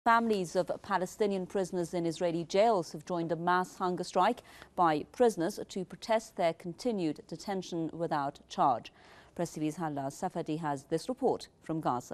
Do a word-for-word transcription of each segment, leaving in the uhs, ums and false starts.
Families of Palestinian prisoners in Israeli jails have joined a mass hunger strike by prisoners to protest their continued detention without charge. Press T V's Hala Safadi has this report from Gaza.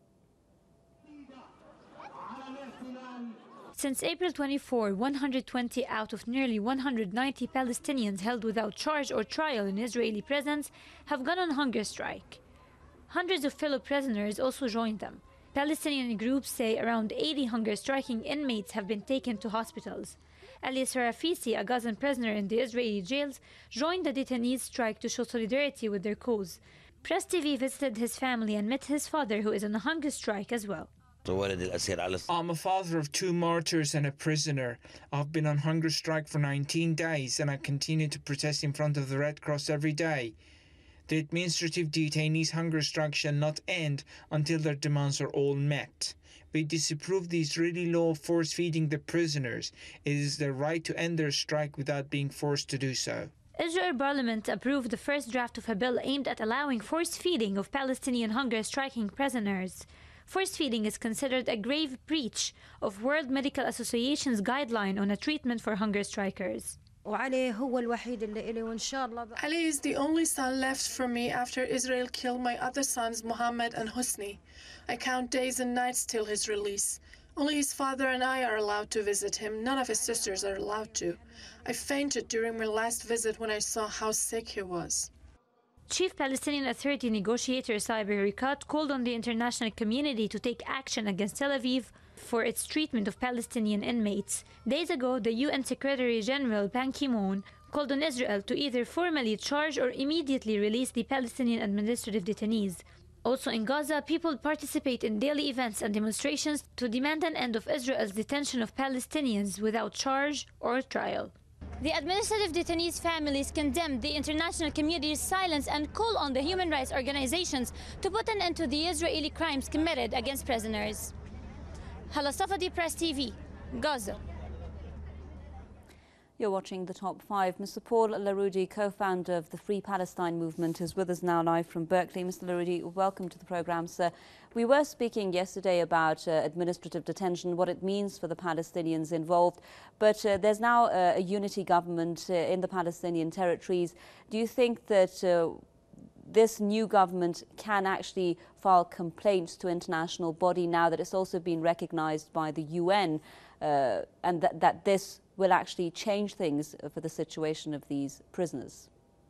Since April twenty-fourth, one hundred twenty out of nearly one hundred ninety Palestinians held without charge or trial in Israeli prisons have gone on hunger strike. Hundreds of fellow prisoners also joined them. Palestinian groups say around eighty hunger-striking inmates have been taken to hospitals. Ali Sarafisi, a Gazan prisoner in the Israeli jails, joined the detainees' strike to show solidarity with their cause. Press T V visited his family and met his father, who is on a hunger strike as well. I'm a father of two martyrs and a prisoner. I've been on hunger strike for nineteen days and I continue to protest in front of the Red Cross every day. The administrative detainees' hunger strike shall not end until their demands are all met. We disapprove the Israeli law of force-feeding the prisoners. It is their right to end their strike without being forced to do so. Israel Parliament approved the first draft of a bill aimed at allowing force-feeding of Palestinian hunger-striking prisoners. Force-feeding is considered a grave breach of World Medical Association's guideline on a treatment for hunger strikers. Ali is the only son left for me after Israel killed my other sons, Mohammed and Husni. I count days and nights till his release. Only his father and I are allowed to visit him. None of his sisters are allowed to. I fainted during my last visit when I saw how sick he was. Chief Palestinian Authority negotiator Saeb Erekat called on the international community to take action against Tel Aviv for its treatment of Palestinian inmates. Days ago, the U N Secretary General Ban Ki-moon called on Israel to either formally charge or immediately release the Palestinian administrative detainees. Also in Gaza, people participate in daily events and demonstrations to demand an end of Israel's detention of Palestinians without charge or trial. The administrative detainees' families condemned the international community's silence and call on the human rights organizations to put an end to the Israeli crimes committed against prisoners. Hala Safadi, Press T V, Gaza. You're watching The Top Five. Mister Paul Larudi, co-founder of the Free Palestine Movement, is with us now live from Berkeley. Mister Larudi, welcome to the programme, sir. We were speaking yesterday about uh, administrative detention, what it means for the Palestinians involved, but uh, there's now uh, a unity government uh, in the Palestinian territories. Do you think that uh, this new government can actually file complaints to international body now that it's also been recognised by the U N uh, and that, that this will actually change things for the situation of these prisoners?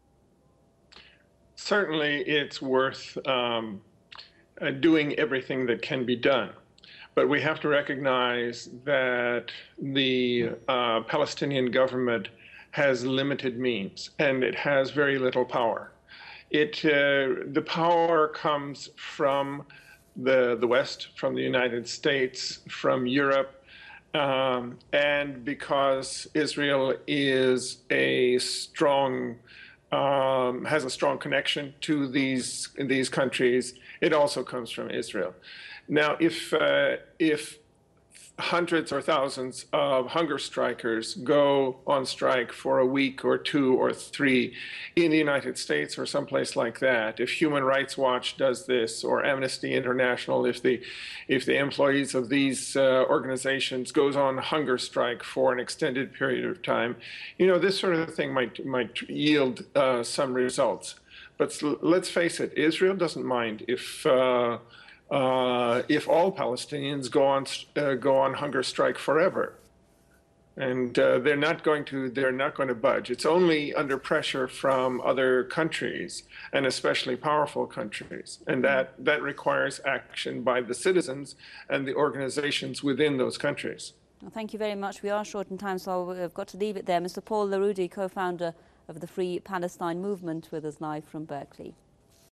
Certainly it's worth um, uh, doing everything that can be done. But we have to recognize that the uh, Palestinian government has limited means and it has very little power. It, uh, the power comes from the, the West, from the United States, from Europe, Um, and because Israel is a strong, um, has a strong connection to these these countries, it also comes from Israel. Now, if uh, if hundreds or thousands of hunger strikers go on strike for a week or two or three in the United States or someplace like that, if Human Rights Watch does this or Amnesty International, if the if the employees of these uh, organizations goes on hunger strike for an extended period of time, you know, this sort of thing might might yield uh, some results. But let's face it, Israel doesn't mind if uh, Uh, if all Palestinians go on uh, go on hunger strike forever, and uh, they're not going to they're not going to budge. It's only under pressure from other countries, and especially powerful countries, and that that requires action by the citizens and the organizations within those countries. Well, thank you very much. We are short in time, so I've got to leave it there. Mister Paul Larudi, co-founder of the Free Palestine Movement, with us live from Berkeley.